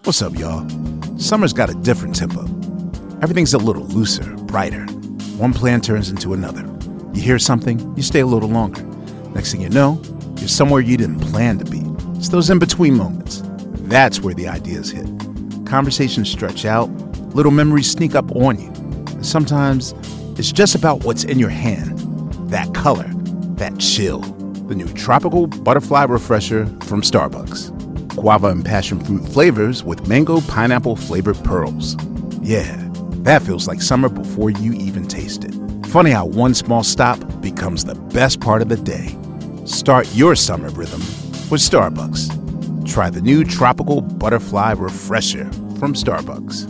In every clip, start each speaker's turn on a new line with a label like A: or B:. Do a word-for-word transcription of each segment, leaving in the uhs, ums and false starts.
A: What's up, y'all? Summer's got a different tempo. Everything's a little looser, brighter. One plan turns into another. You hear something, you stay a little longer. Next thing you know, you're somewhere you didn't plan to be. It's those in-between moments. That's where the ideas hit. Conversations stretch out, little memories sneak up on you. And sometimes it's just about what's in your hand. That color, that chill. The new Tropical Butterfly Refresher from Starbucks. Guava and passion fruit flavors with mango pineapple flavored pearls. Yeah, that feels like summer before you even taste it. Funny how one small stop becomes the best part of the day. Start your summer rhythm with Starbucks. Try the new Tropical Butterfly Refresher from Starbucks.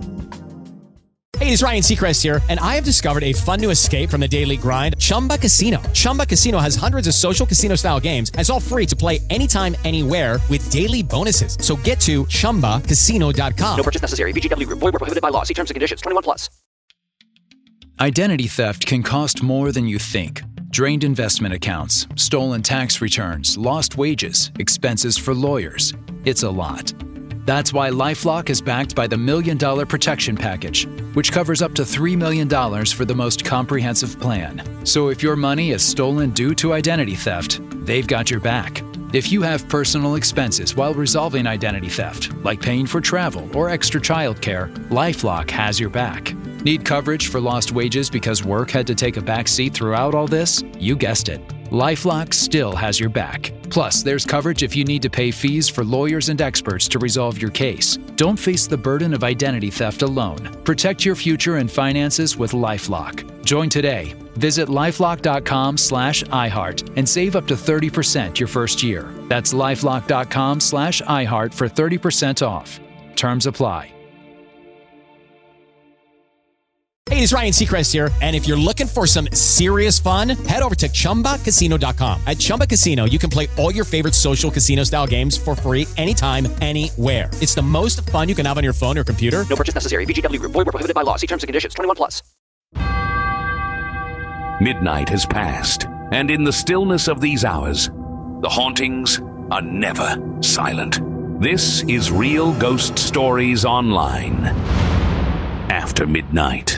B: Hey, it's Ryan Seacrest here, and I have discovered a fun new escape from the daily grind, Chumba Casino. Chumba Casino has hundreds of social casino-style games, and it's all free to play anytime, anywhere with daily bonuses. So get to chumba casino dot com.
C: No purchase necessary. V G W Group. Void where prohibited by law. See terms and conditions. twenty-one plus.
D: Identity theft can cost more than you think. Drained investment accounts, stolen tax returns, lost wages, expenses for lawyers. It's a lot. That's why LifeLock is backed by the Million Dollar Protection Package, which covers up to three million dollars for the most comprehensive plan. So if your money is stolen due to identity theft, they've got your back. If you have personal expenses while resolving identity theft, like paying for travel or extra childcare, LifeLock has your back. Need coverage for lost wages because work had to take a back seat throughout all this? You guessed it. LifeLock still has your back. Plus, there's coverage if you need to pay fees for lawyers and experts to resolve your case. Don't face the burden of identity theft alone. Protect your future and finances with LifeLock. Join today. Visit lifelock.com slash iHeart and save up to thirty percent your first year. That's lifelock.com slash iHeart for thirty percent off. Terms apply.
B: Hey, it's Ryan Seacrest here, and if you're looking for some serious fun, head over to chumba casino dot com. At Chumba Casino, you can play all your favorite social casino-style games for free anytime, anywhere. It's the most fun you can have on your phone or computer.
C: No purchase necessary. V G W Group. Void where prohibited by law. See terms and conditions. twenty-one plus.
E: Midnight has passed, and in the stillness of these hours, the hauntings are never silent. This is Real Ghost Stories Online. After midnight.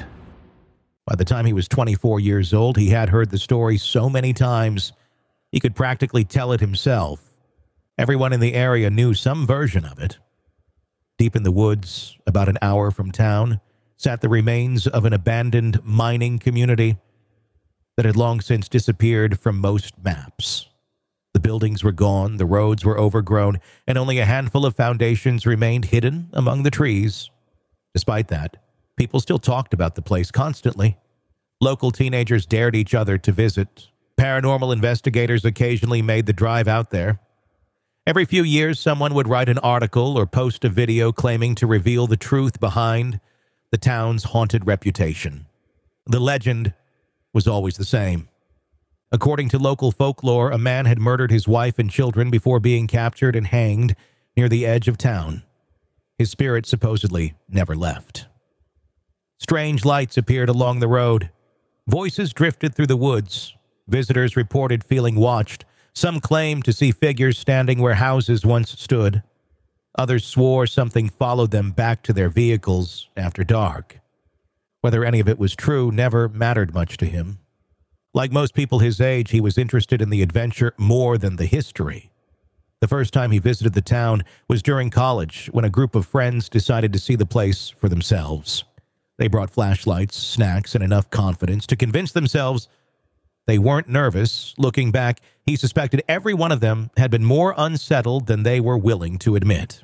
F: By the time he was twenty-four years old, he had heard the story so many times, he could practically tell it himself. Everyone in the area knew some version of it. Deep in the woods, about an hour from town, sat the remains of an abandoned mining community that had long since disappeared from most maps. The buildings were gone, the roads were overgrown, and only a handful of foundations remained hidden among the trees. Despite that, people still talked about the place constantly. Local teenagers dared each other to visit. Paranormal investigators occasionally made the drive out there. Every few years, someone would write an article or post a video claiming to reveal the truth behind the town's haunted reputation. The legend was always the same. According to local folklore, a man had murdered his wife and children before being captured and hanged near the edge of town. His spirit supposedly never left. Strange lights appeared along the road. Voices drifted through the woods. Visitors reported feeling watched. Some claimed to see figures standing where houses once stood. Others swore something followed them back to their vehicles after dark. Whether any of it was true never mattered much to him. Like most people his age, he was interested in the adventure more than the history. The first time he visited the town was during college, when a group of friends decided to see the place for themselves. They brought flashlights, snacks, and enough confidence to convince themselves they weren't nervous. Looking back, he suspected every one of them had been more unsettled than they were willing to admit.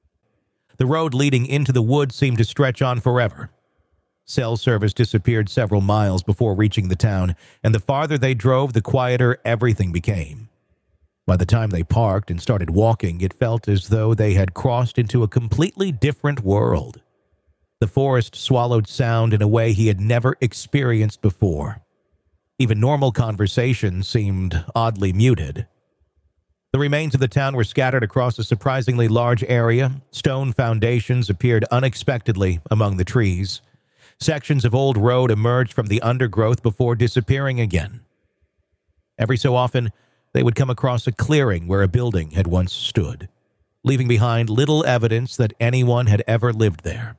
F: The road leading into the woods seemed to stretch on forever. Cell service disappeared several miles before reaching the town, and the farther they drove, the quieter everything became. By the time they parked and started walking, it felt as though they had crossed into a completely different world. The forest swallowed sound in a way he had never experienced before. Even normal conversation seemed oddly muted. The remains of the town were scattered across a surprisingly large area. Stone foundations appeared unexpectedly among the trees. Sections of old road emerged from the undergrowth before disappearing again. Every so often, they would come across a clearing where a building had once stood. leaving behind little evidence that anyone had ever lived there.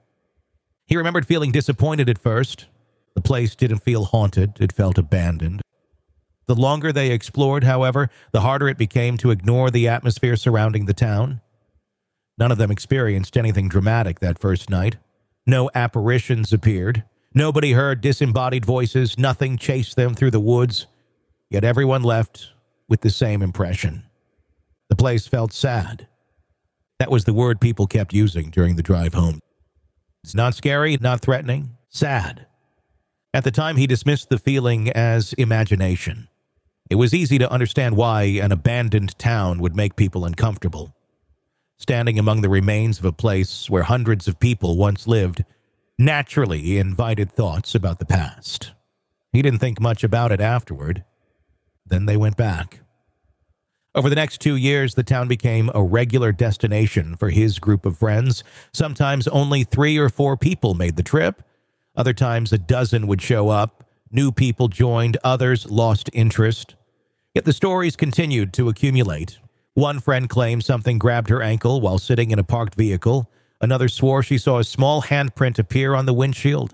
F: He remembered feeling disappointed at first. The place didn't feel haunted, it felt abandoned. The longer they explored, however, the harder it became to ignore the atmosphere surrounding the town. None of them experienced anything dramatic that first night. No apparitions appeared. Nobody heard disembodied voices. Nothing chased them through the woods. Yet everyone left with the same impression. The place felt sad. That was the word people kept using during the drive home. It's not scary, not threatening, sad. At the time, he dismissed the feeling as imagination. It was easy to understand why an abandoned town would make people uncomfortable. Standing among the remains of a place where hundreds of people once lived naturally invited thoughts about the past. He didn't think much about it afterward. Then they went back. Over the next two years, the town became a regular destination for his group of friends. Sometimes only three or four people made the trip. Other times a dozen would show up. New people joined, others lost interest. Yet the stories continued to accumulate. One friend claimed something grabbed her ankle while sitting in a parked vehicle. Another swore she saw a small handprint appear on the windshield.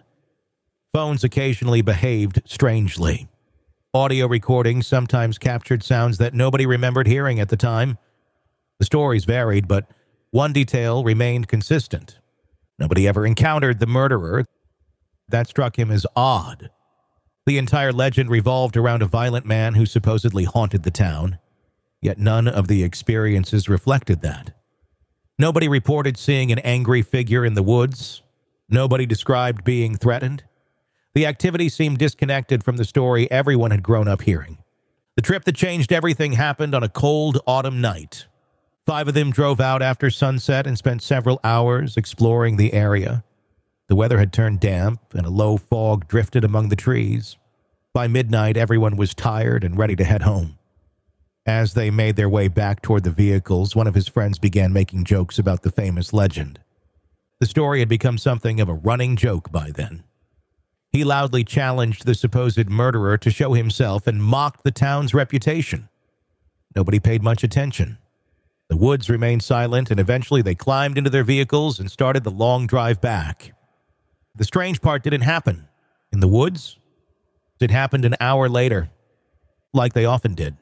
F: Phones occasionally behaved strangely. Audio recordings sometimes captured sounds that nobody remembered hearing at the time. The stories varied, but one detail remained consistent. Nobody ever encountered the murderer. That struck him as odd. The entire legend revolved around a violent man who supposedly haunted the town, yet none of the experiences reflected that. Nobody reported seeing an angry figure in the woods. Nobody described being threatened. The activity seemed disconnected from the story everyone had grown up hearing. The trip that changed everything happened on a cold autumn night. Five of them drove out after sunset and spent several hours exploring the area. The weather had turned damp, and a low fog drifted among the trees. By midnight, everyone was tired and ready to head home. As they made their way back toward the vehicles, one of his friends began making jokes about the famous legend. The story had become something of a running joke by then. He loudly challenged the supposed murderer to show himself and mocked the town's reputation. Nobody paid much attention. The woods remained silent, and eventually they climbed into their vehicles and started the long drive back. The strange part didn't happen in the woods. It happened an hour later, like they often did.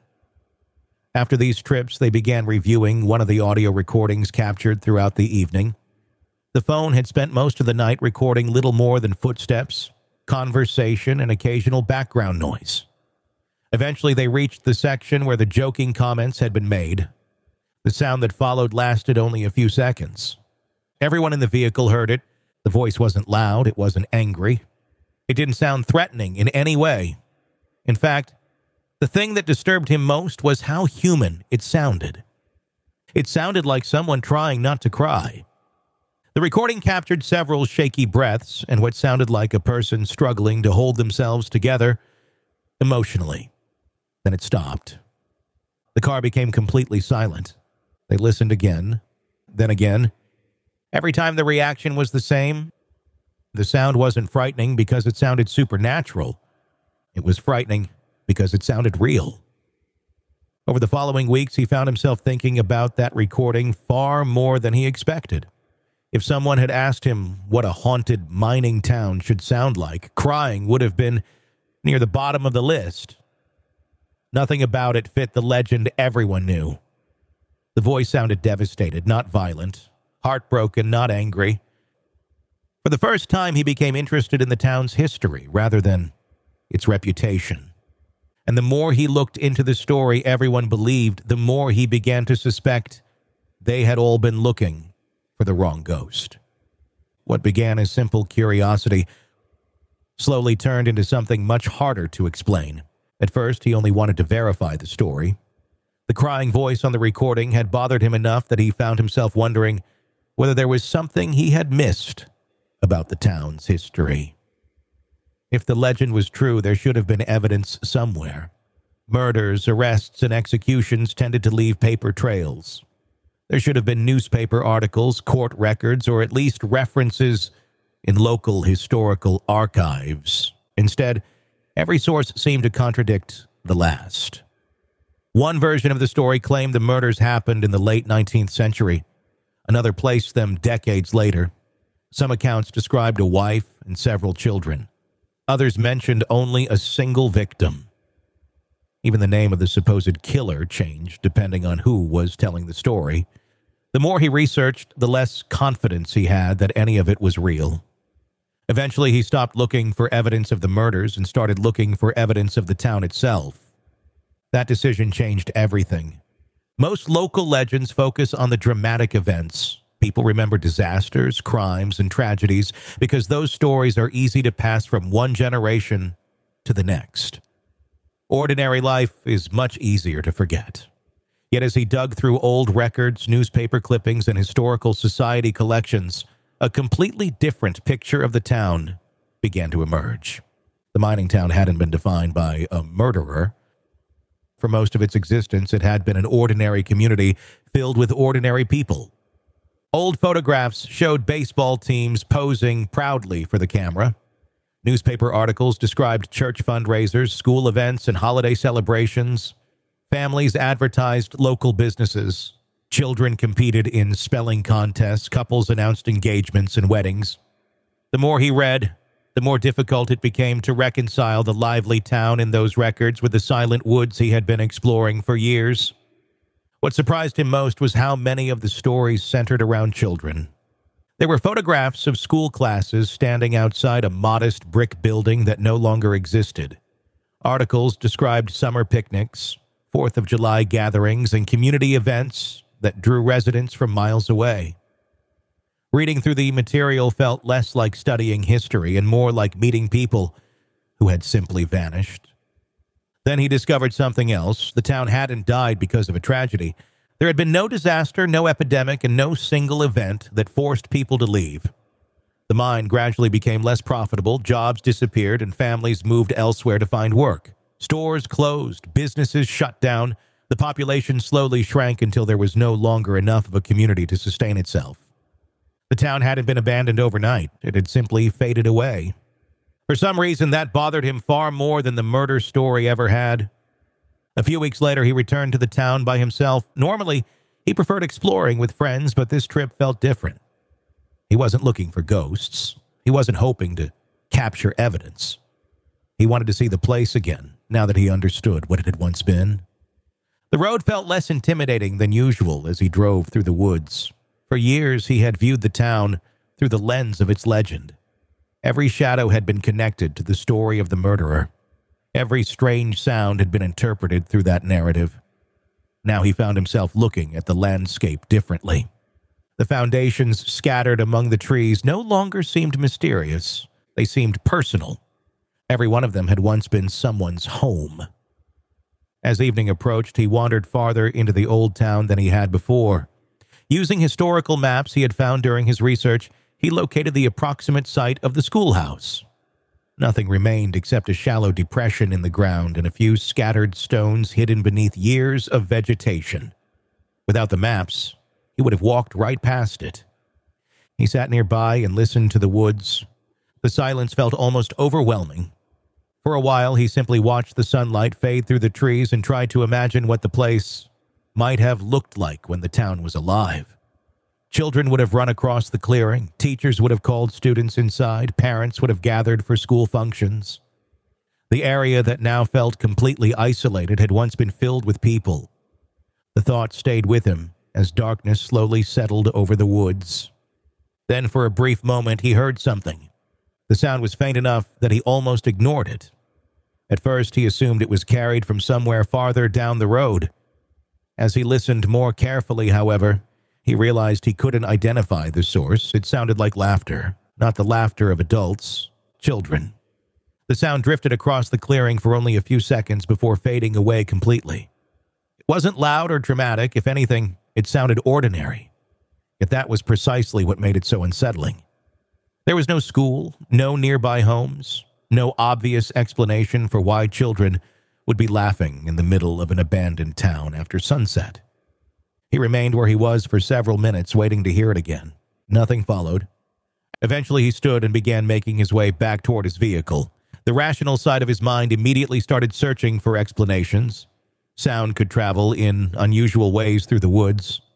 F: After these trips, they began reviewing one of the audio recordings captured throughout the evening. The phone had spent most of the night recording little more than footsteps, conversation, and occasional background noise. Eventually, they reached the section where the joking comments had been made. The sound that followed lasted only a few seconds. Everyone in the vehicle heard it. The voice wasn't loud, it wasn't angry. It didn't sound threatening in any way. In fact, the thing that disturbed him most was how human it sounded. It sounded like someone trying not to cry. The recording captured several shaky breaths and what sounded like a person struggling to hold themselves together emotionally. Then it stopped. The car became completely silent. They listened again, then again. Every time the reaction was the same. The sound wasn't frightening because it sounded supernatural. It was frightening because it sounded real. Over the following weeks, he found himself thinking about that recording far more than he expected. If someone had asked him what a haunted mining town should sound like, crying would have been near the bottom of the list. Nothing about it fit the legend everyone knew. The voice sounded devastated, not violent, heartbroken, not angry. For the first time, he became interested in the town's history rather than its reputation. And the more he looked into the story everyone believed, the more he began to suspect they had all been looking for the wrong ghost. What began as simple curiosity slowly turned into something much harder to explain. At first, he only wanted to verify the story. The crying voice on the recording had bothered him enough that he found himself wondering whether there was something he had missed about the town's history. If the legend was true, there should have been evidence somewhere. Murders, arrests, and executions tended to leave paper trails. There should have been newspaper articles, court records, or at least references in local historical archives. Instead, every source seemed to contradict the last. One version of the story claimed the murders happened in the late nineteenth century. Another placed them decades later. Some accounts described a wife and several children. Others mentioned only a single victim. Even the name of the supposed killer changed depending on who was telling the story. The more he researched, the less confidence he had that any of it was real. Eventually, he stopped looking for evidence of the murders and started looking for evidence of the town itself. That decision changed everything. Most local legends focus on the dramatic events. People remember disasters, crimes, and tragedies because those stories are easy to pass from one generation to the next. Ordinary life is much easier to forget. Yet as he dug through old records, newspaper clippings, and historical society collections, a completely different picture of the town began to emerge. The mining town hadn't been defined by a murderer. For most of its existence, it had been an ordinary community filled with ordinary people. Old photographs showed baseball teams posing proudly for the camera. Newspaper articles described church fundraisers, school events, and holiday celebrations. Families advertised local businesses. Children competed in spelling contests. Couples announced engagements and weddings. The more he read, the more difficult it became to reconcile the lively town in those records with the silent woods he had been exploring for years. What surprised him most was how many of the stories centered around children. There were photographs of school classes standing outside a modest brick building that no longer existed. Articles described summer picnics, Fourth of July gatherings, and community events that drew residents from miles away. Reading through the material felt less like studying history and more like meeting people who had simply vanished. Then he discovered something else. The town hadn't died because of a tragedy. There had been no disaster, no epidemic, and no single event that forced people to leave. The mine gradually became less profitable, jobs disappeared, and families moved elsewhere to find work. Stores closed, businesses shut down. The population slowly shrank until there was no longer enough of a community to sustain itself. The town hadn't been abandoned overnight. It had simply faded away. For some reason, that bothered him far more than the murder story ever had. A few weeks later, he returned to the town by himself. Normally, he preferred exploring with friends, but this trip felt different. He wasn't looking for ghosts. He wasn't hoping to capture evidence. He wanted to see the place again, now that he understood what it had once been. The road felt less intimidating than usual as he drove through the woods. For years, he had viewed the town through the lens of its legend. Every shadow had been connected to the story of the murderer. Every strange sound had been interpreted through that narrative. Now he found himself looking at the landscape differently. The foundations scattered among the trees no longer seemed mysterious. They seemed personal. Every one of them had once been someone's home. As evening approached, he wandered farther into the old town than he had before. Using historical maps he had found during his research, he located the approximate site of the schoolhouse. Nothing remained except a shallow depression in the ground and a few scattered stones hidden beneath years of vegetation. Without the maps, he would have walked right past it. He sat nearby and listened to the woods. The silence felt almost overwhelming. For a while, he simply watched the sunlight fade through the trees and tried to imagine what the place might have looked like when the town was alive. Children would have run across the clearing, teachers would have called students inside, parents would have gathered for school functions. The area that now felt completely isolated had once been filled with people. The thought stayed with him as darkness slowly settled over the woods. Then for a brief moment he heard something. The sound was faint enough that he almost ignored it. At first he assumed it was carried from somewhere farther down the road. As he listened more carefully, however, he realized he couldn't identify the source. It sounded like laughter, not the laughter of adults, children. The sound drifted across the clearing for only a few seconds before fading away completely. It wasn't loud or dramatic. If anything, it sounded ordinary. Yet that was precisely what made it so unsettling. There was no school, no nearby homes, no obvious explanation for why children would be laughing in the middle of an abandoned town after sunset. He remained where he was for several minutes, waiting to hear it again. Nothing followed. Eventually, he stood and began making his way back toward his vehicle. The rational side of his mind immediately started searching for explanations. Sound could travel in unusual ways through the woods.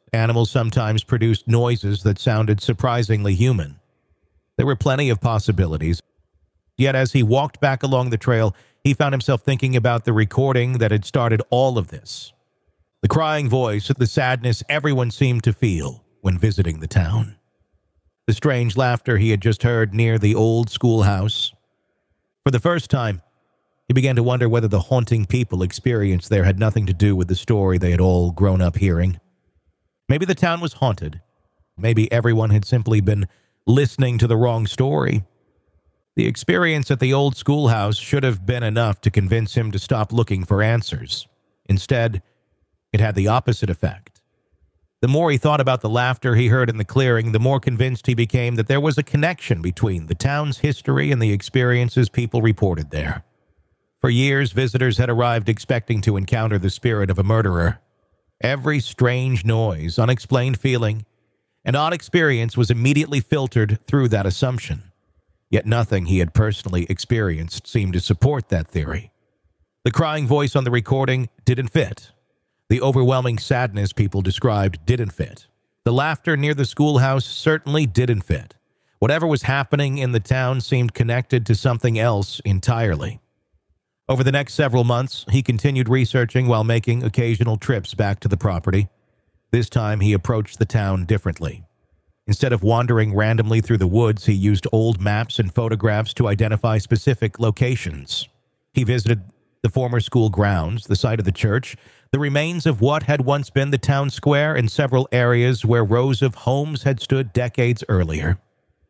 F: Animals sometimes produced noises that sounded surprisingly human. There were plenty of possibilities. Yet as he walked back along the trail, he found himself thinking about the recording that had started all of this. The crying voice, the sadness everyone seemed to feel when visiting the town. The strange laughter he had just heard near the old schoolhouse. For the first time, he began to wonder whether the haunting people experienced there had nothing to do with the story they had all grown up hearing. Maybe the town was haunted. Maybe everyone had simply been listening to the wrong story. The experience at the old schoolhouse should have been enough to convince him to stop looking for answers. Instead, it had the opposite effect. The more he thought about the laughter he heard in the clearing, the more convinced he became that there was a connection between the town's history and the experiences people reported there. For years, visitors had arrived expecting to encounter the spirit of a murderer. Every strange noise, unexplained feeling, and odd experience was immediately filtered through that assumption. Yet nothing he had personally experienced seemed to support that theory. The crying voice on the recording didn't fit. The overwhelming sadness people described didn't fit. The laughter near the schoolhouse certainly didn't fit. Whatever was happening in the town seemed connected to something else entirely. Over the next several months, he continued researching while making occasional trips back to the property. This time, he approached the town differently. Instead of wandering randomly through the woods, he used old maps and photographs to identify specific locations. He visited the former school grounds, the site of the church, the remains of what had once been the town square, and several areas where rows of homes had stood decades earlier.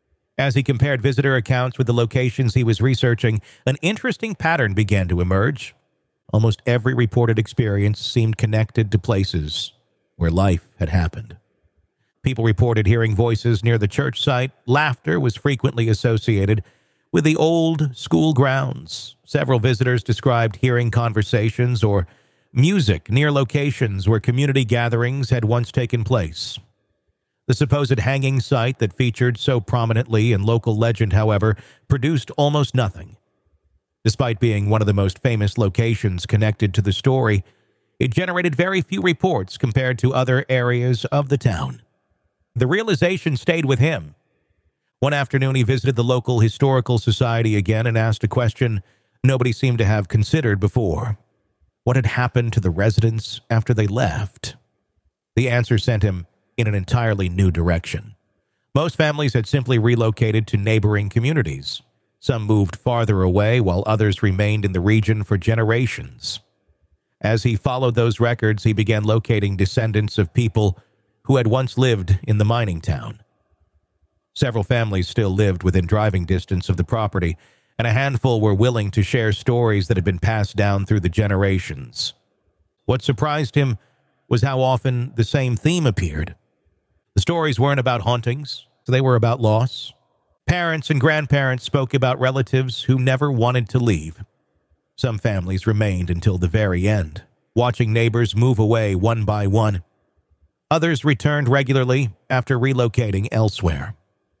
F: As he compared visitor accounts with the locations he was researching, an interesting pattern began to emerge. Almost every reported experience seemed connected to places where life had happened. People reported hearing voices near the church site. Laughter was frequently associated with the old school grounds. Several visitors described hearing conversations or music near locations where community gatherings had once taken place. The supposed hanging site that featured so prominently in local legend, however, produced almost nothing. Despite being one of the most famous locations connected to the story, it generated very few reports compared to other areas of the town. The realization stayed with him. One afternoon, he visited the local historical society again and asked a question nobody seemed to have considered before. What had happened to the residents after they left? The answer sent him in an entirely new direction. Most families had simply relocated to neighboring communities. Some moved farther away, while others remained in the region for generations. As he followed those records, he began locating descendants of people who had once lived in the mining town. Several families still lived within driving distance of the property, and a handful were willing to share stories that had been passed down through the generations. What surprised him was how often the same theme appeared. The stories weren't about hauntings, they were about loss. Parents and grandparents spoke about relatives who never wanted to leave. Some families remained until the very end, watching neighbors move away one by one. Others returned regularly after relocating elsewhere.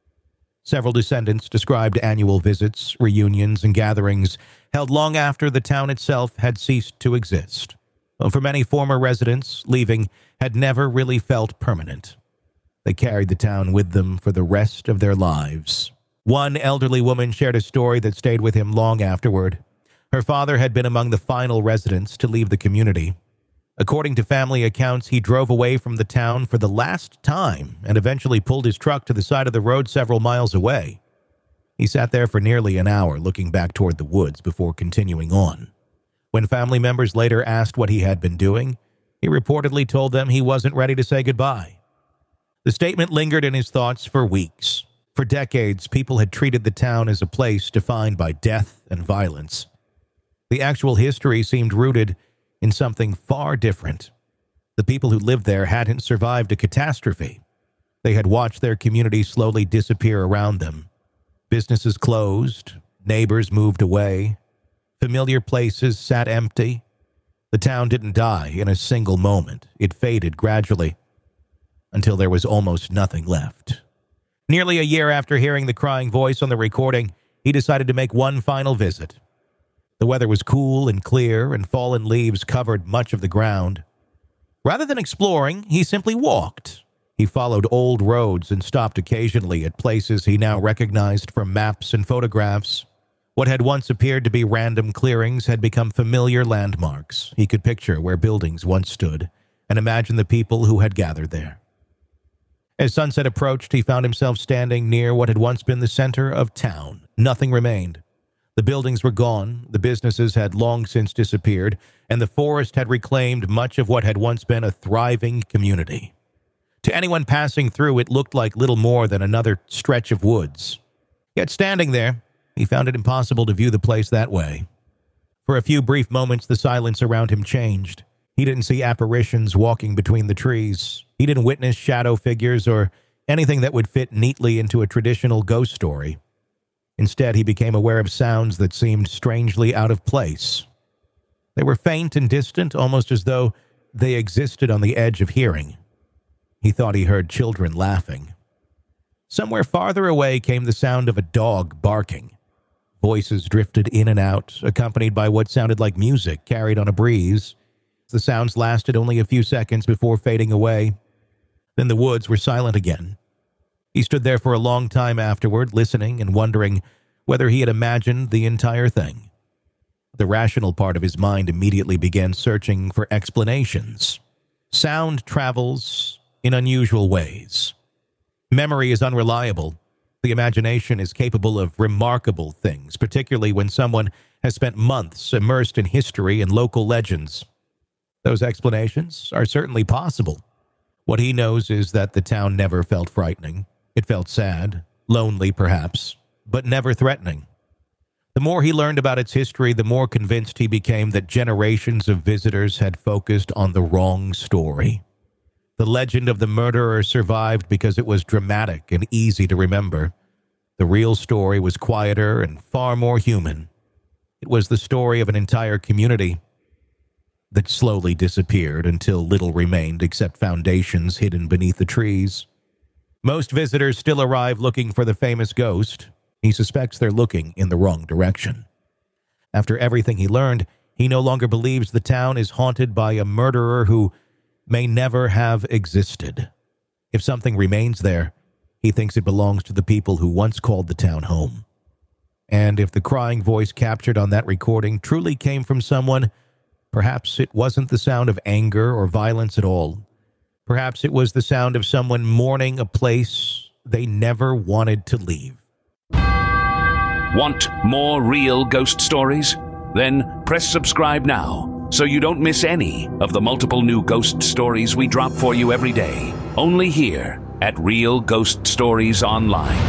F: Several descendants described annual visits, reunions, and gatherings held long after the town itself had ceased to exist. For many former residents, leaving had never really felt permanent. They carried the town with them for the rest of their lives. One elderly woman shared a story that stayed with him long afterward. Her father had been among the final residents to leave the community. According to family accounts, he drove away from the town for the last time and eventually pulled his truck to the side of the road several miles away. He sat there for nearly an hour looking back toward the woods before continuing on. When family members later asked what he had been doing, he reportedly told them he wasn't ready to say goodbye. The statement lingered in his thoughts for weeks. For decades, people had treated the town as a place defined by death and violence. The actual history seemed rooted in something far different. The people who lived there hadn't survived a catastrophe. They had watched their community slowly disappear around them. Businesses closed, neighbors moved away, familiar places sat empty. The town didn't die in a single moment. It faded gradually until there was almost nothing left. Nearly a year after hearing the crying voice on the recording, he decided to make one final visit. The weather was cool and clear, and fallen leaves covered much of the ground. Rather than exploring, he simply walked. He followed old roads and stopped occasionally at places he now recognized from maps and photographs. What had once appeared to be random clearings had become familiar landmarks. He could picture where buildings once stood and imagine the people who had gathered there. As sunset approached, he found himself standing near what had once been the center of town. Nothing remained. The buildings were gone, the businesses had long since disappeared, and the forest had reclaimed much of what had once been a thriving community. To anyone passing through, it looked like little more than another stretch of woods. Yet standing there, he found it impossible to view the place that way. For a few brief moments, the silence around him changed. He didn't see apparitions walking between the trees. He didn't witness shadow figures or anything that would fit neatly into a traditional ghost story. Instead, he became aware of sounds that seemed strangely out of place. They were faint and distant, almost as though they existed on the edge of hearing. He thought he heard children laughing. Somewhere farther away came the sound of a dog barking. Voices drifted in and out, accompanied by what sounded like music carried on a breeze. The sounds lasted only a few seconds before fading away. Then the woods were silent again. He stood there for a long time afterward, listening and wondering whether he had imagined the entire thing. The rational part of his mind immediately began searching for explanations. Sound travels in unusual ways. Memory is unreliable. The imagination is capable of remarkable things, particularly when someone has spent months immersed in history and local legends. Those explanations are certainly possible. What he knows is that the town never felt frightening. It felt sad, lonely perhaps, but never threatening. The more he learned about its history, the more convinced he became that generations of visitors had focused on the wrong story. The legend of the murderer survived because it was dramatic and easy to remember. The real story was quieter and far more human. It was the story of an entire community that slowly disappeared until little remained except foundations hidden beneath the trees. Most visitors still arrive looking for the famous ghost. He suspects they're looking in the wrong direction. After everything he learned, he no longer believes the town is haunted by a murderer who may never have existed. If something remains there, he thinks it belongs to the people who once called the town home. And if the crying voice captured on that recording truly came from someone, perhaps it wasn't the sound of anger or violence at all. Perhaps it was the sound of someone mourning a place they never wanted to leave.
E: Want more real ghost stories? Then press subscribe now so you don't miss any of the multiple new ghost stories we drop for you every day. Only here at Real Ghost Stories Online.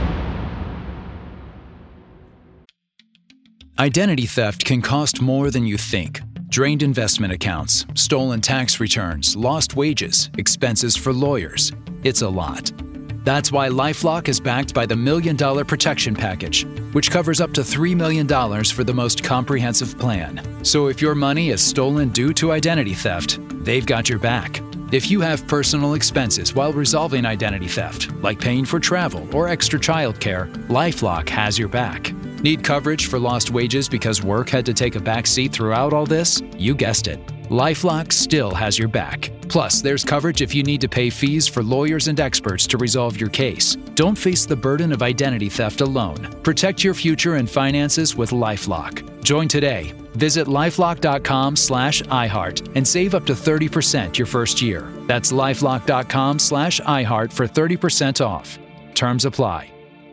D: Identity theft can cost more than you think. Drained investment accounts, stolen tax returns, lost wages, expenses for lawyers. It's a lot. That's why LifeLock is backed by the Million Dollar Protection Package, which covers up to three million dollars for the most comprehensive plan. So if your money is stolen due to identity theft, they've got your back. If you have personal expenses while resolving identity theft, like paying for travel or extra childcare, LifeLock has your back. Need coverage for lost wages because work had to take a back seat throughout all this? You guessed it. LifeLock still has your back. Plus, there's coverage if you need to pay fees for lawyers and experts to resolve your case. Don't face the burden of identity theft alone. Protect your future and finances with LifeLock. Join today. Visit lifelock.com slash iHeart and save up to thirty percent your first year. That's lifelock.com slash iHeart for thirty percent off. Terms apply.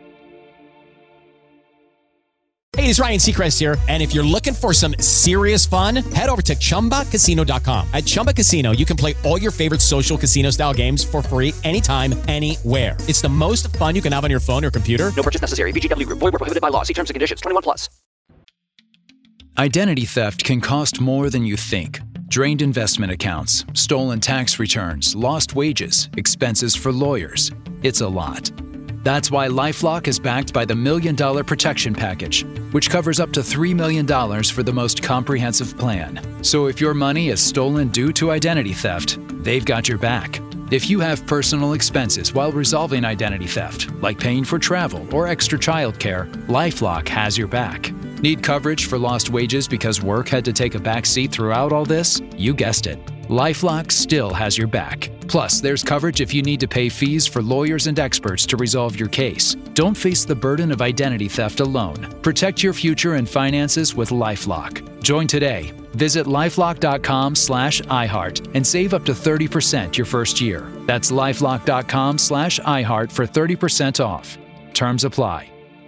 B: Hey, it's Ryan Seacrest here, and if you're looking for some serious fun, head over to Chumba Casino dot com. At Chumba Casino, you can play all your favorite social casino-style games for free anytime, anywhere. It's the most fun you can have on your phone or computer.
C: No purchase necessary. V G W Group. Void where prohibited by law. See terms and conditions. twenty-one plus.
D: Identity theft can cost more than you think. Drained investment accounts, stolen tax returns, lost wages, expenses for lawyers. It's a lot. That's why LifeLock is backed by the Million Dollar Protection Package, which covers up to three million dollars for the most comprehensive plan. So if your money is stolen due to identity theft, they've got your back. If you have personal expenses while resolving identity theft, like paying for travel or extra childcare, LifeLock has your back. Need coverage for lost wages because work had to take a back seat throughout all this? You guessed it. LifeLock still has your back. Plus, there's coverage if you need to pay fees for lawyers and experts to resolve your case. Don't face the burden of identity theft alone. Protect your future and finances with LifeLock. Join today. Visit lifelock.com slash iHeart and save up to thirty percent your first year. That's lifelock.com slash iHeart for thirty percent off. Terms apply.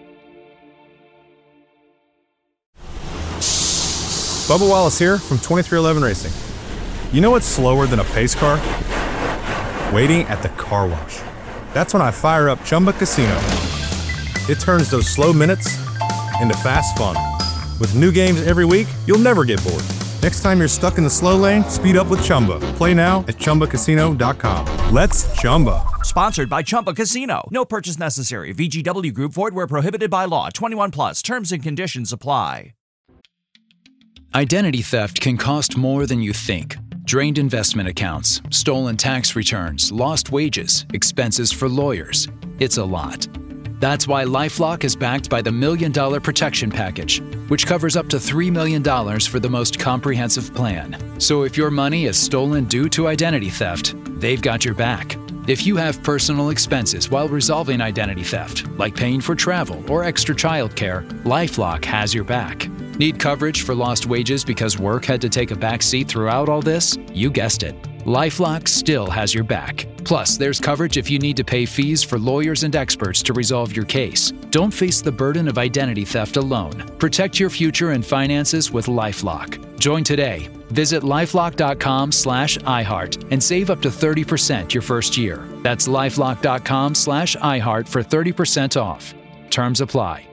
G: Bubba Wallace here from twenty-three eleven Racing. You know what's slower than a pace car? Waiting at the car wash. That's when I fire up Chumba Casino. It turns those slow minutes into fast fun. With new games every week, you'll never get bored. Next time you're stuck in the slow lane, speed up with Chumba. Play now at chumba casino dot com. Let's Chumba.
H: Sponsored by Chumba Casino. No purchase necessary. V G W Group. Void where prohibited by law. twenty-one plus. Terms and conditions apply.
D: Identity theft can cost more than you think. Drained investment accounts, stolen tax returns, lost wages, expenses for lawyers. It's a lot. That's why LifeLock is backed by the Million Dollar Protection Package, which covers up to three million dollars for the most comprehensive plan. So if your money is stolen due to identity theft, they've got your back. If you have personal expenses while resolving identity theft, like paying for travel or extra childcare, LifeLock has your back. Need coverage for lost wages because work had to take a back seat throughout all this? You guessed it. LifeLock still has your back. Plus, there's coverage if you need to pay fees for lawyers and experts to resolve your case. Don't face the burden of identity theft alone. Protect your future and finances with LifeLock. Join today. Visit lifelock.com slash iHeart and save up to thirty percent your first year. That's lifelock.com slash iHeart for thirty percent off. Terms apply.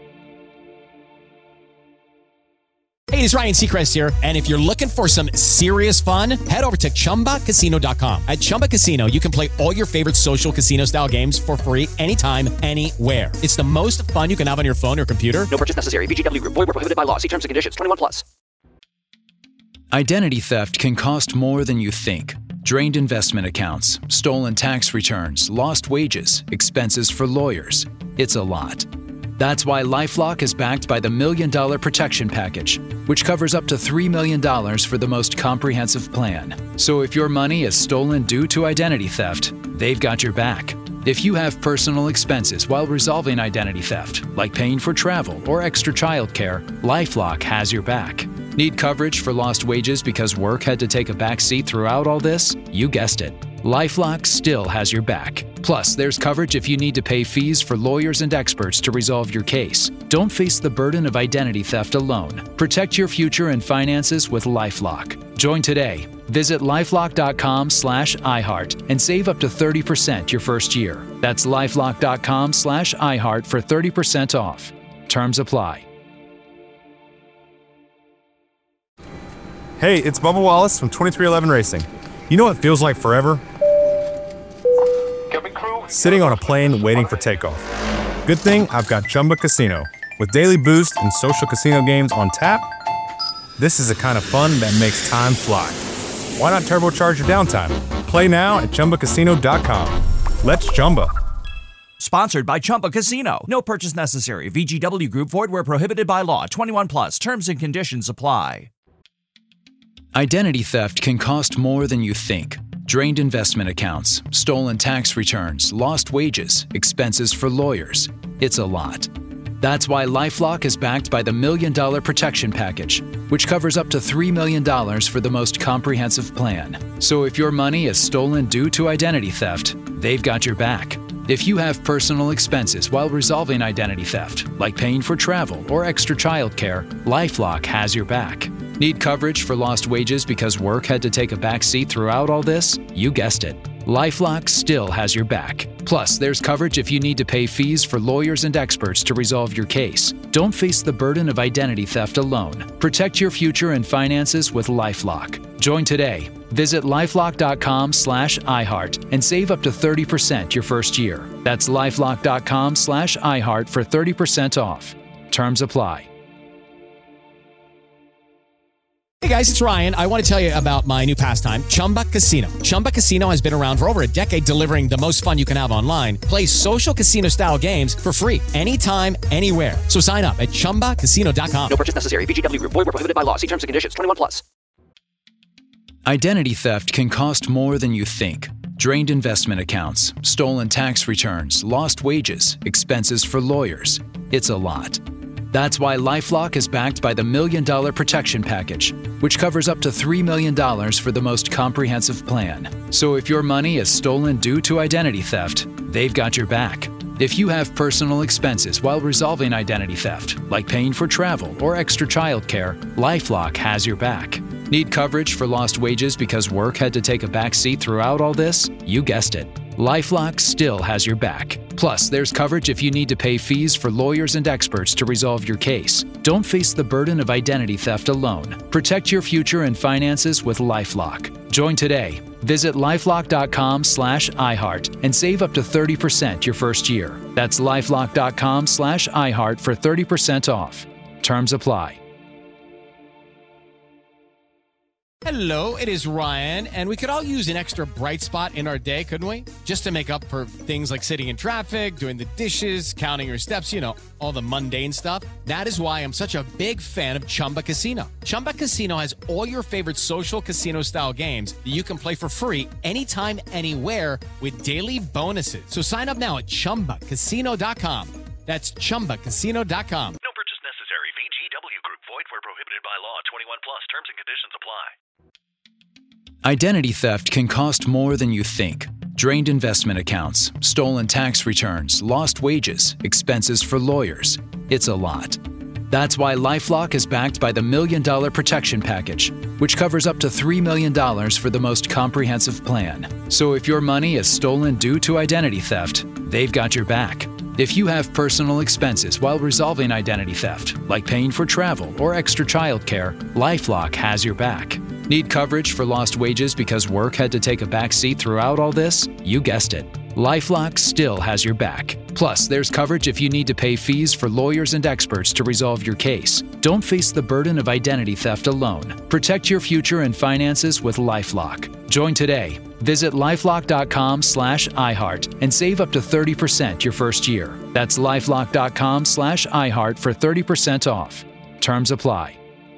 B: Hey, it's Ryan Seacrest here, and if you're looking for some serious fun, head over to chumba casino dot com. At Chumba Casino, you can play all your favorite social casino-style games for free anytime, anywhere. It's the most fun you can have on your phone or computer.
C: No purchase necessary. V G W Group. Void where prohibited by law. See terms and conditions. twenty-one plus.
D: Identity theft can cost more than you think. Drained investment accounts, stolen tax returns, lost wages, expenses for lawyers. It's a lot. That's why LifeLock is backed by the Million Dollar Protection Package, which covers up to three million dollars for the most comprehensive plan. So if your money is stolen due to identity theft, they've got your back. If you have personal expenses while resolving identity theft, like paying for travel or extra childcare, LifeLock has your back. Need coverage for lost wages because work had to take a back seat throughout all this? You guessed it. LifeLock still has your back. Plus, there's coverage if you need to pay fees for lawyers and experts to resolve your case. Don't face the burden of identity theft alone. Protect your future and finances with LifeLock. Join today. Visit lifelock.com slash iHeart and save up to thirty percent your first year. That's lifelock.com slash iHeart for thirty percent off. Terms apply.
G: Hey, it's Bubba Wallace from twenty-three eleven Racing. You know what feels like forever? Sitting on a plane waiting for takeoff. Good thing I've got Chumba Casino. With daily boost and social casino games on tap, this is the kind of fun that makes time fly. Why not turbocharge your downtime? Play now at chumba casino dot com. Let's Chumba.
H: Sponsored by Chumba Casino. No purchase necessary. V G W Group. Void where prohibited by law. twenty-one plus. Terms and conditions apply.
D: Identity theft can cost more than you think. Drained investment accounts, stolen tax returns, lost wages, expenses for lawyers. It's a lot. That's why LifeLock is backed by the Million Dollar Protection Package, which covers up to three million dollars for the most comprehensive plan. So if your money is stolen due to identity theft, they've got your back. If you have personal expenses while resolving identity theft, like paying for travel or extra childcare, LifeLock has your back. Need coverage for lost wages because work had to take a back seat throughout all this? You guessed it. LifeLock still has your back. Plus, there's coverage if you need to pay fees for lawyers and experts to resolve your case. Don't face the burden of identity theft alone. Protect your future and finances with LifeLock. Join today. Visit lifelock.com slash iHeart and save up to thirty percent your first year. That's lifelock.com slash iHeart for thirty percent off. Terms apply.
B: Hey guys, it's Ryan. I want to tell you about my new pastime, Chumba Casino. Chumba Casino has been around for over a decade, delivering the most fun you can have online. Play social casino-style games for free anytime, anywhere. So sign up at chumba casino dot com.
C: No purchase necessary. V G W Group. Void where prohibited by law. See terms and conditions. twenty-one plus.
D: Identity theft can cost more than you think. Drained investment accounts, stolen tax returns, lost wages, expenses for lawyers. It's a lot. That's why LifeLock is backed by the Million Dollar Protection Package, which covers up to three million dollars for the most comprehensive plan. So if your money is stolen due to identity theft, they've got your back. If you have personal expenses while resolving identity theft, like paying for travel or extra childcare, LifeLock has your back. Need coverage for lost wages because work had to take a back seat throughout all this? You guessed it. LifeLock still has your back. Plus, there's coverage if you need to pay fees for lawyers and experts to resolve your case. Don't face the burden of identity theft alone. Protect your future and finances with LifeLock. Join today. Visit lifelock.com slash iHeart and save up to thirty percent your first year. That's lifelock.com slash iHeart for thirty percent off. Terms apply.
B: Hello, it is Ryan, and we could all use an extra bright spot in our day, couldn't we? Just to make up for things like sitting in traffic, doing the dishes, counting your steps, you know, all the mundane stuff. That is why I'm such a big fan of Chumba Casino. Chumba Casino has all your favorite social casino-style games that you can play for free anytime, anywhere with daily bonuses. So sign up now at chumba casino dot com. That's chumba casino dot com.
I: No purchase necessary. V G W Group. Void where prohibited by law. twenty-one plus. Terms and conditions apply.
D: Identity theft can cost more than you think. Drained investment accounts, stolen tax returns, lost wages, expenses for lawyers. It's a lot. That's why LifeLock is backed by the Million Dollar Protection Package, which covers up to three million dollars for the most comprehensive plan. So if your money is stolen due to identity theft, they've got your back. If you have personal expenses while resolving identity theft, like paying for travel or extra childcare, LifeLock has your back. Need coverage for lost wages because work had to take a back seat throughout all this? You guessed it. LifeLock still has your back. Plus, there's coverage if you need to pay fees for lawyers and experts to resolve your case. Don't face the burden of identity theft alone. Protect your future and finances with LifeLock. Join today. Visit lifelock.com slash iHeart and save up to thirty percent your first year. That's lifelock.com slash iHeart for thirty percent off. Terms apply.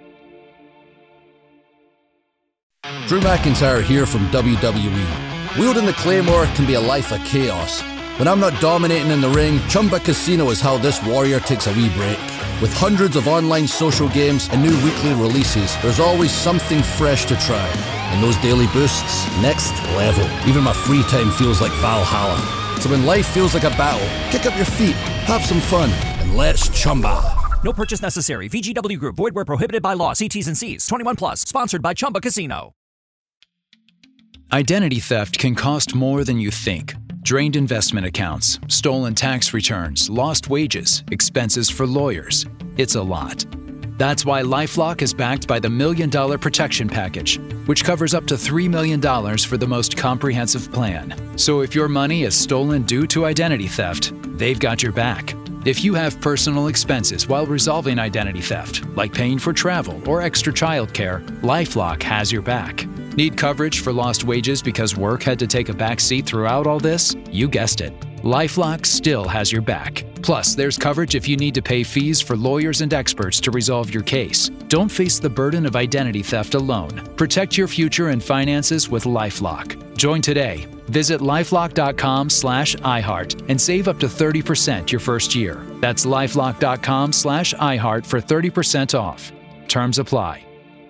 J: Drew McIntyre here from W W E. Wielding the Claymore can be a life of chaos. When I'm not dominating in the ring, Chumba Casino is how this warrior takes a wee break. With hundreds of online social games and new weekly releases, there's always something fresh to try. And those daily boosts, next level. Even my free time feels like Valhalla. So when life feels like a battle, kick up your feet, have some fun, and let's Chumba.
H: No purchase necessary. V G W Group. Void where prohibited by law. See T's and C's. twenty-one plus. Sponsored by Chumba Casino.
D: Identity theft can cost more than you think. Drained investment accounts, stolen tax returns, lost wages, expenses for lawyers. It's a lot. That's why LifeLock is backed by the Million Dollar Protection Package, which covers up to three million dollars for the most comprehensive plan. So if your money is stolen due to identity theft, they've got your back. If you have personal expenses while resolving identity theft, like paying for travel or extra childcare, LifeLock has your back. Need coverage for lost wages because work had to take a back seat throughout all this? You guessed it. LifeLock still has your back. Plus, there's coverage if you need to pay fees for lawyers and experts to resolve your case. Don't face the burden of identity theft alone. Protect your future and finances with LifeLock. Join today. Visit lifelock.com slash iHeart and save up to thirty percent your first year. That's lifelock.com slash iHeart for thirty percent off. Terms apply.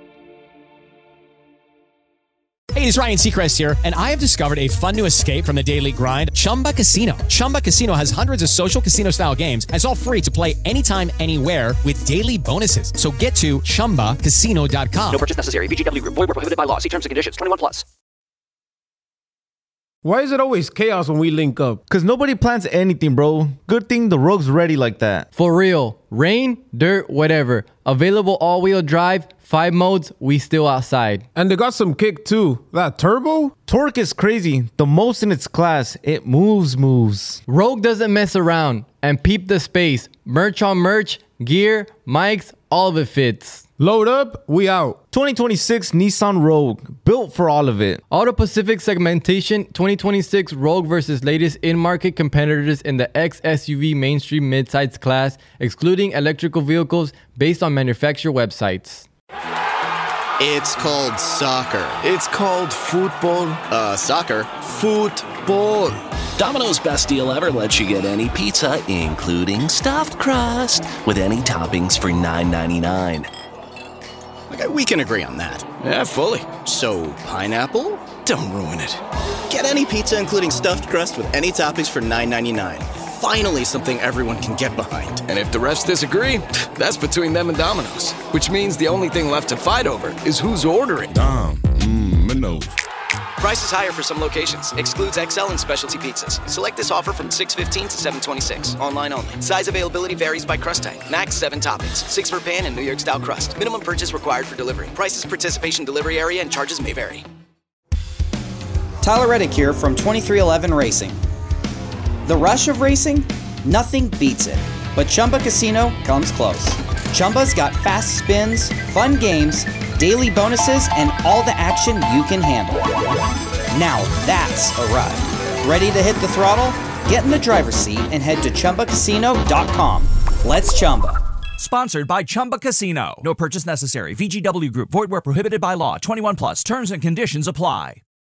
B: Hey, it's Ryan Seacrest here, and I have discovered a fun new escape from the daily grind, Chumba Casino. Chumba Casino has hundreds of social casino-style games, and it's all free to play anytime, anywhere with daily bonuses. So get to chumba casino dot com.
C: No purchase necessary. V G W Group. Void where prohibited by law. See terms and conditions. twenty-one plus.
K: Why is it always chaos when we link up? Because nobody plans anything, bro. Good thing the Rogue's ready like that.
L: For real. Rain, dirt, whatever. Available all-wheel drive, five modes, we still outside.
K: And they got some kick too. That turbo? Torque is crazy. The most in its class. It moves, moves.
L: Rogue doesn't mess around. And peep the space. Merch on merch, gear, mics, all of it fits.
K: Load up, we out. twenty twenty-six Nissan Rogue, built for all of it.
L: Auto Pacific segmentation, twenty twenty-six Rogue versus latest in-market competitors in the X S U V mainstream midsize class, excluding electrical vehicles based on manufacturer websites.
M: It's called soccer.
N: It's called football.
M: Uh, soccer.
N: Football.
O: Domino's best deal ever lets you get any pizza, including stuffed crust, with any toppings for nine ninety-nine.
M: Okay, we can agree on that.
N: Yeah, fully.
M: So, pineapple?
N: Don't ruin it.
M: Get any pizza, including stuffed crust, with any toppings for nine ninety-nine. Finally, something everyone can get behind.
N: And if the rest disagree, that's between them and Domino's. Which means the only thing left to fight over is who's ordering.
P: Dom, mmm, Minos.
C: Price is higher for some locations. Excludes X L and specialty pizzas. Select this offer from six fifteen to seven twenty-six. Online only. Size availability varies by crust type. Max seven toppings. Six for pan and New York style crust. Minimum purchase required for delivery. Prices, participation, delivery area, and charges may vary.
Q: Tyler Reddick here from twenty-three eleven Racing. The rush of racing? Nothing beats it. But Chumba Casino comes close. Chumba's got fast spins, fun games, daily bonuses, and all the action you can handle. Now that's a ride. Ready to hit the throttle? Get in the driver's seat and head to Chumba Casino dot com. Let's Chumba.
H: Sponsored by Chumba Casino. No purchase necessary. V G W Group. Void where prohibited by law. twenty-one plus. Terms and conditions apply.